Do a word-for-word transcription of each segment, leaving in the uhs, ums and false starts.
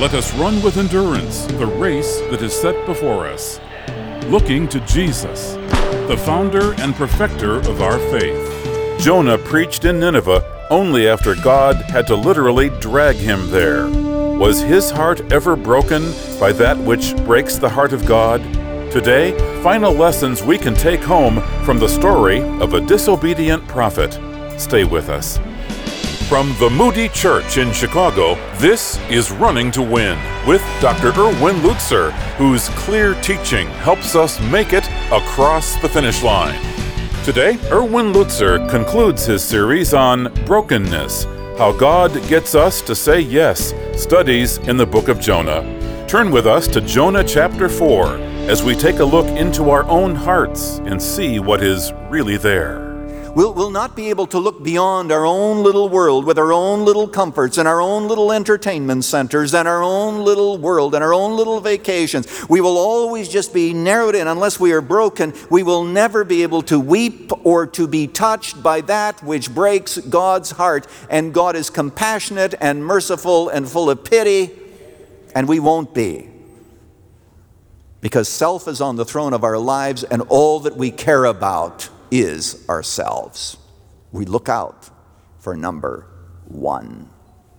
Let us run with endurance the race that is set before us, looking to Jesus, the founder and perfecter of our faith. Jonah preached in Nineveh only after God had to literally drag him there. Was his heart ever broken by that which breaks the heart of God? Today, final lessons we can take home from the story of a disobedient prophet. Stay with us. From the Moody Church in Chicago, this is Running to Win with Doctor Erwin Lutzer, whose clear teaching helps us make it across the finish line. Today, Erwin Lutzer concludes his series on brokenness, how God gets us to say yes, studies in the book of Jonah. Turn with us to Jonah chapter four as we take a look into our own hearts and see what is really there. We'll, we'll not be able to look beyond our own little world with our own little comforts and our own little entertainment centers and our own little world and our own little vacations. We will always just be narrowed in. Unless we are broken, we will never be able to weep or to be touched by that which breaks God's heart. And God is compassionate and merciful and full of pity, and we won't be. Because self is on the throne of our lives, and all that we care about is ourselves. We look out for number one.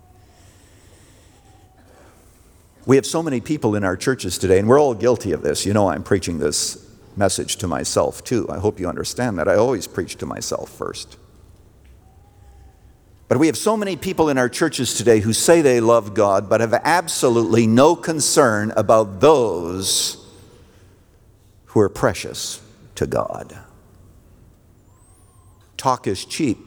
We have so many people in our churches today, and we're all guilty of this. You know, I'm preaching this message to myself too. I hope you understand that. I always preach to myself first. But we have so many people in our churches today who say they love God, but have absolutely no concern about those who are precious to God. Talk is cheap.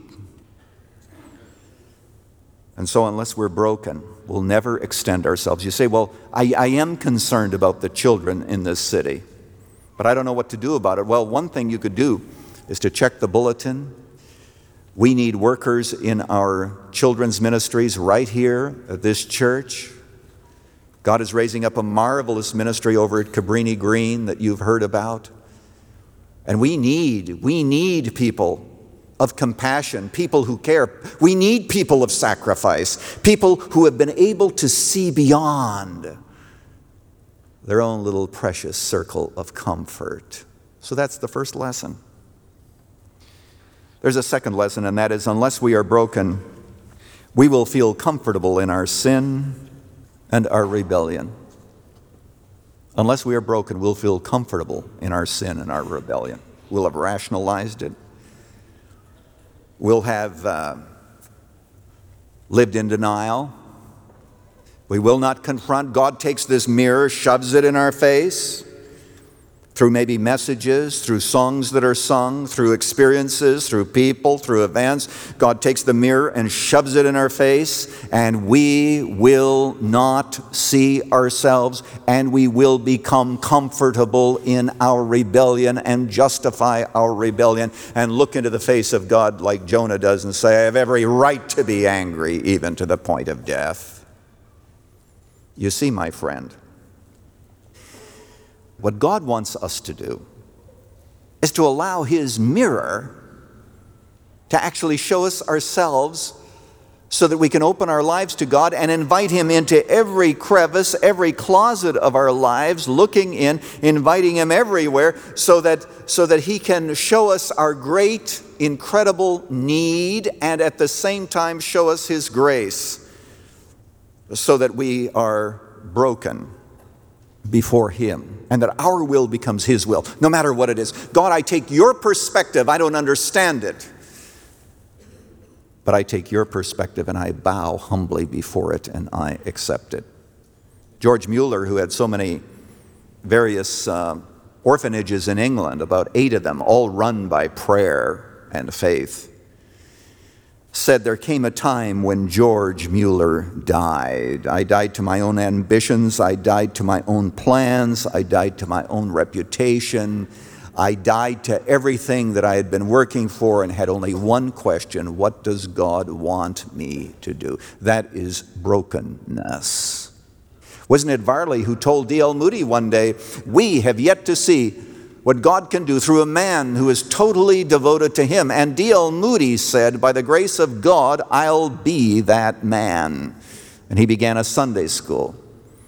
And so unless we're broken, we'll never extend ourselves. You say, well, I, I am concerned about the children in this city, but I don't know what to do about it. Well, one thing you could do is to check the bulletin. We need workers in our children's ministries right here at this church. God is raising up a marvelous ministry over at Cabrini Green that you've heard about. And we need, we need people of compassion, people who care. We need people of sacrifice, people who have been able to see beyond their own little precious circle of comfort. So that's the first lesson. There's a second lesson, and that is, unless we are broken, we will feel comfortable in our sin and our rebellion. Unless we are broken, we'll feel comfortable in our sin and our rebellion. We'll have rationalized it. We'll have uh, lived in denial. We will not confront. God takes this mirror, shoves it in our face through maybe messages, through songs that are sung, through experiences, through people, through events. God takes the mirror and shoves it in our face, and we will not see ourselves, and we will become comfortable in our rebellion and justify our rebellion and look into the face of God like Jonah does and say, I have every right to be angry, even to the point of death. You see, my friend, what God wants us to do is to allow His mirror to actually show us ourselves so that we can open our lives to God and invite Him into every crevice, every closet of our lives, looking in, inviting Him everywhere so that, so that He can show us our great, incredible need and at the same time show us His grace so that we are broken before Him, and that our will becomes His will, no matter what it is. God, I take your perspective. I don't understand it, but I take your perspective and I bow humbly before it and I accept it. George Mueller, who had so many various uh, orphanages in England, about eight of them, all run by prayer and faith, said there came a time when George Mueller died. I died to my own ambitions. I died to my own plans. I died to my own reputation. I died to everything that I had been working for and had only one question: what does God want me to do? That is brokenness. Wasn't it Varley who told D L Moody one day, we have yet to see what God can do through a man who is totally devoted to Him. And D L Moody said, by the grace of God, I'll be that man. And he began a Sunday school.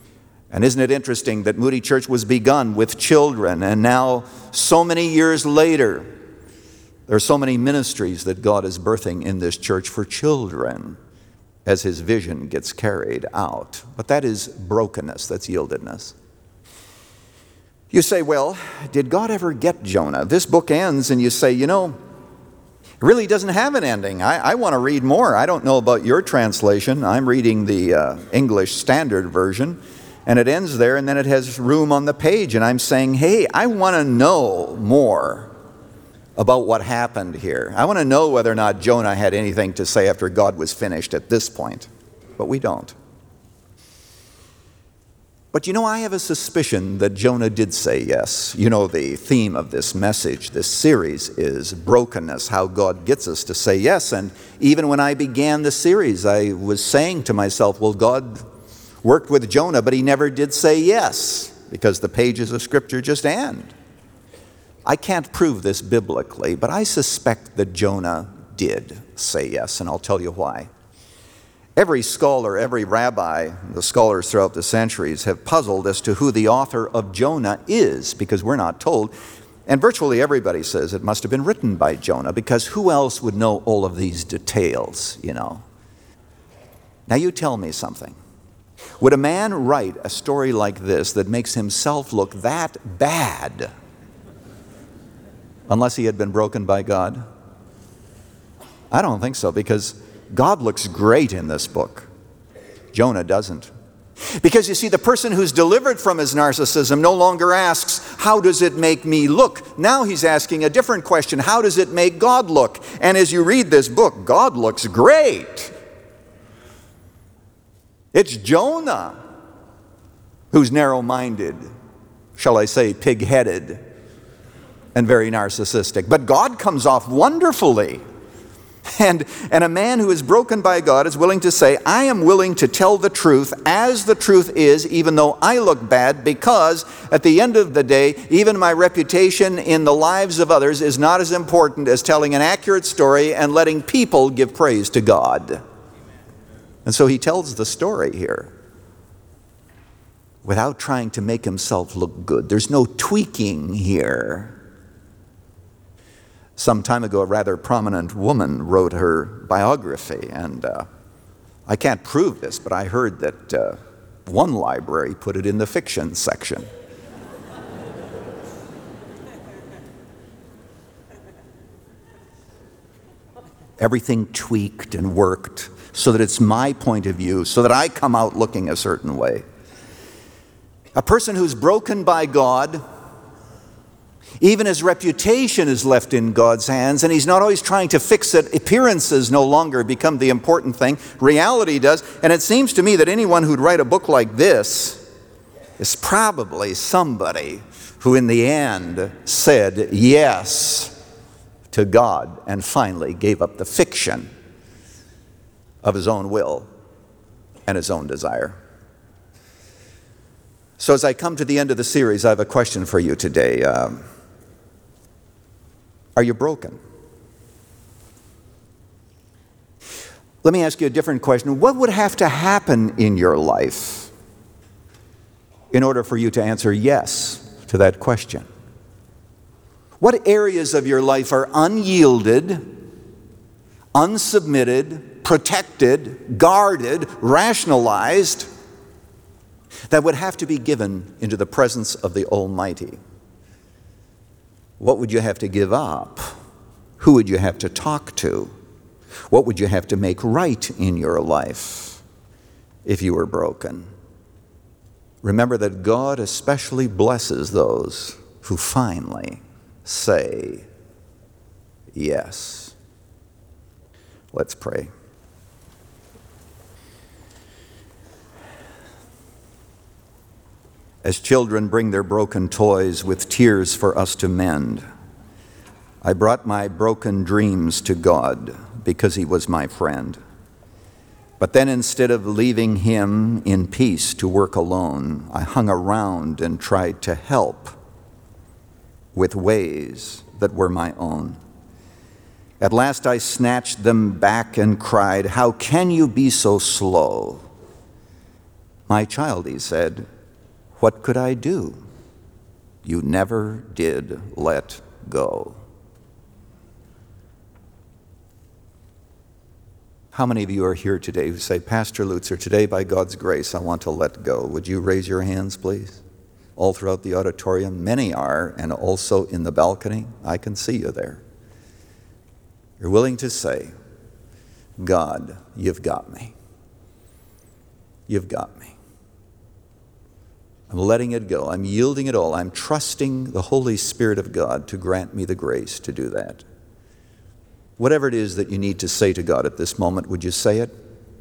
And isn't it interesting that Moody Church was begun with children, and now, so many years later, there are so many ministries that God is birthing in this church for children as his vision gets carried out. But that is brokenness, that's yieldedness. You say, well, did God ever get Jonah? This book ends and you say, you know, it really doesn't have an ending. I, I want to read more. I don't know about your translation. I'm reading the uh, English Standard Version, and it ends there, and then it has room on the page, and I'm saying, hey, I want to know more about what happened here. I want to know whether or not Jonah had anything to say after God was finished at this point, but we don't. But you know, I have a suspicion that Jonah did say yes. You know, the theme of this message, this series, is brokenness, how God gets us to say yes. And even when I began the series, I was saying to myself, well, God worked with Jonah, but he never did say yes, because the pages of Scripture just end. I can't prove this biblically, but I suspect that Jonah did say yes, and I'll tell you why. Every scholar, every rabbi, the scholars throughout the centuries have puzzled as to who the author of Jonah is, because we're not told. And virtually everybody says it must have been written by Jonah, because who else would know all of these details, you know? Now you tell me something. Would a man write a story like this that makes himself look that bad unless he had been broken by God? I don't think so, because God looks great in this book. Jonah doesn't. Because you see, the person who's delivered from his narcissism no longer asks, how does it make me look? Now he's asking a different question, how does it make God look? And as you read this book, God looks great. It's Jonah who's narrow-minded, shall I say pig-headed, and very narcissistic. But God comes off wonderfully. And, and a man who is broken by God is willing to say, I am willing to tell the truth as the truth is, even though I look bad, because at the end of the day, even my reputation in the lives of others is not as important as telling an accurate story and letting people give praise to God. And so he tells the story here without trying to make himself look good. There's no tweaking here. Some time ago, a rather prominent woman wrote her biography, and uh, I can't prove this, but I heard that uh, one library put it in the fiction section. Everything tweaked and worked so that it's my point of view, so that I come out looking a certain way. A person who's broken by God, even his reputation is left in God's hands, and he's not always trying to fix it. Appearances no longer become the important thing. Reality does. And it seems to me that anyone who'd write a book like this is probably somebody who in the end said yes to God and finally gave up the fiction of his own will and his own desire. So as I come to the end of the series, I have a question for you today. Um, Are you broken? Let me ask you a different question. What would have to happen in your life in order for you to answer yes to that question? What areas of your life are unyielded, unsubmitted, protected, guarded, rationalized, that would have to be given into the presence of the Almighty? What would you have to give up? Who would you have to talk to? What would you have to make right in your life if you were broken? Remember that God especially blesses those who finally say yes. Let's pray. As children bring their broken toys with tears for us to mend, I brought my broken dreams to God because He was my friend. But then instead of leaving Him in peace to work alone, I hung around and tried to help with ways that were my own. At last I snatched them back and cried, "How can you be so slow?" "My child," He said, what could I do? You never did let go. How many of you are here today who say, Pastor Lutzer, today by God's grace, I want to let go? Would you raise your hands, please? All throughout the auditorium. Many are, and also in the balcony. I can see you there. You're willing to say, God, you've got me. You've got me. I'm letting it go. I'm yielding it all. I'm trusting the Holy Spirit of God to grant me the grace to do that. Whatever it is that you need to say to God at this moment, would you say it?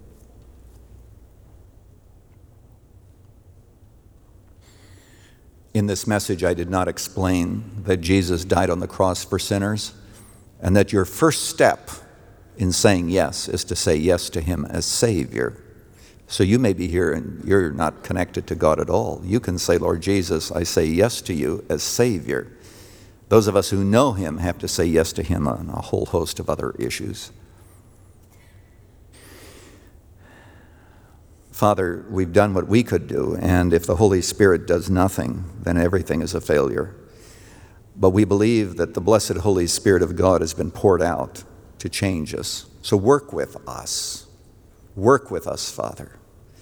In this message, I did not explain that Jesus died on the cross for sinners, and that your first step in saying yes is to say yes to Him as Savior. So you may be here and you're not connected to God at all. You can say, Lord Jesus, I say yes to you as Savior. Those of us who know Him have to say yes to Him on a whole host of other issues. Father, we've done what we could do, and if the Holy Spirit does nothing, then everything is a failure. But we believe that the blessed Holy Spirit of God has been poured out to change us. So work with us. Work with us, Father.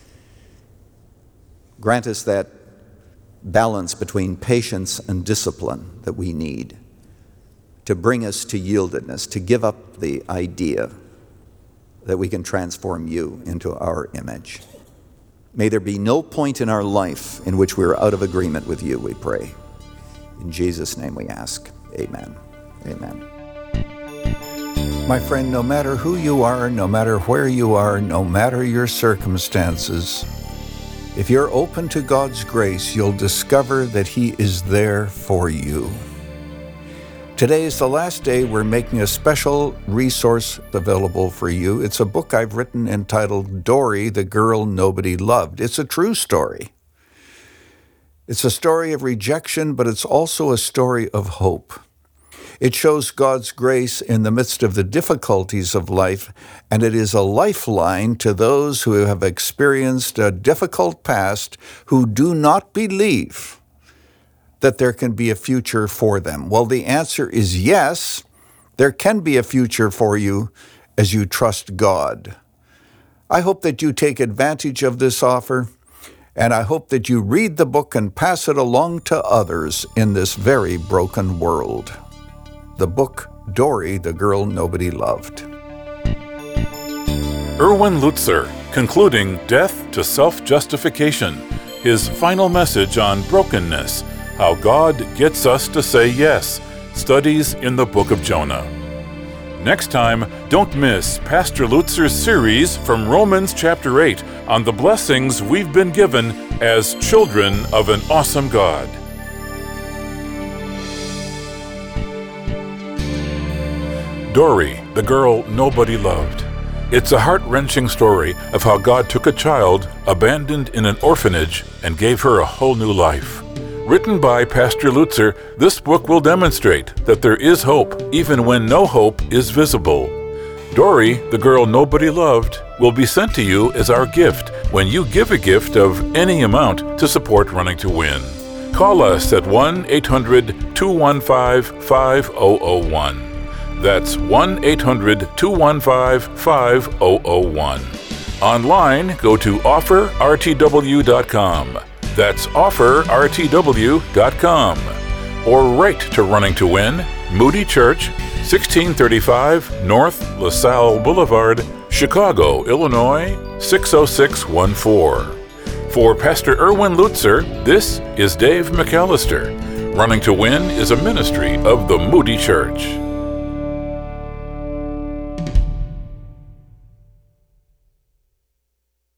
Grant us that balance between patience and discipline that we need to bring us to yieldedness, to give up the idea that we can transform you into our image. May there be no point in our life in which we are out of agreement with you, we pray. In Jesus' name we ask. Amen. Amen. My friend, no matter who you are, no matter where you are, no matter your circumstances, if you're open to God's grace, you'll discover that He is there for you. Today is the last day we're making a special resource available for you. It's a book I've written entitled Dory, the Girl Nobody Loved. It's a true story. It's a story of rejection, but it's also a story of hope. It shows God's grace in the midst of the difficulties of life, and it is a lifeline to those who have experienced a difficult past who do not believe that there can be a future for them. Well, the answer is yes, there can be a future for you as you trust God. I hope that you take advantage of this offer, and I hope that you read the book and pass it along to others in this very broken world. The book, Dory, the Girl Nobody Loved. Erwin Lutzer, concluding Death to Self-Justification, his final message on brokenness, how God gets us to say yes, studies in the book of Jonah. Next time, don't miss Pastor Lutzer's series from Romans chapter eight on the blessings we've been given as children of an awesome God. Dory, the Girl Nobody Loved. It's a heart-wrenching story of how God took a child abandoned in an orphanage and gave her a whole new life. Written by Pastor Lutzer, this book will demonstrate that there is hope even when no hope is visible. Dory, the Girl Nobody Loved, will be sent to you as our gift when you give a gift of any amount to support Running to Win. Call us at one eight hundred, two one five, five zero zero one. That's one eight hundred, two one five, five zero zero one. Online, go to offer r t w dot com. That's offer r t w dot com. Or write to Running to Win, Moody Church, sixteen thirty-five North LaSalle Boulevard, Chicago, Illinois, six oh six one four. For Pastor Erwin Lutzer, this is Dave McAllister. Running to Win is a ministry of the Moody Church.